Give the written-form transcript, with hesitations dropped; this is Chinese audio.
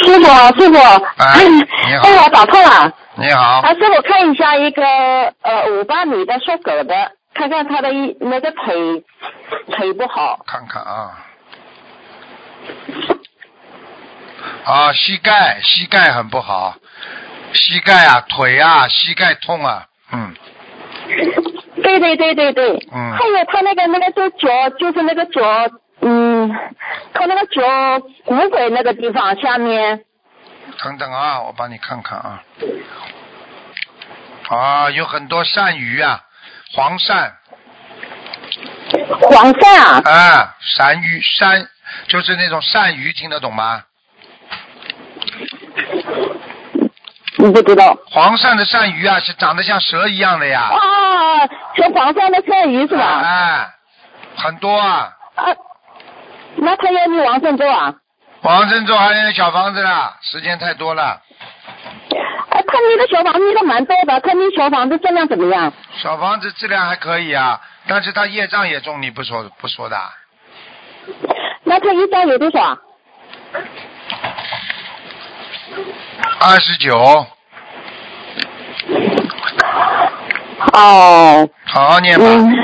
师傅， 你好， 我打通了。 你好， 师傅看一下一个58米的属狗的，看看他的那个腿不好。 看看啊，啊，膝盖很不好，膝盖啊，腿啊，膝盖痛啊， 对。还有他那个脚，就是那个脚，他那个脚骨髓那个地方下面。 等等啊，我帮你看看啊。啊，有很多鳝鱼啊，黄鳝。 黄鳝啊？ 啊，鳝就是那种鳝鱼，听得懂吗？ 你不知道。 黄鳝的鳝鱼啊，是长得像蛇一样的呀。 啊，像黄鳝的鳝鱼是吧？ 哎，很多啊。 那他要你往生咒啊？ 往生咒还有小房子啦，时间太多了。 看你的小房子都蛮多的，看你小房子质量怎么样？ 小房子质量还可以啊，但是他业障也重，你不说的。 那他一张有多少 ？29。 哦。 好好念吧。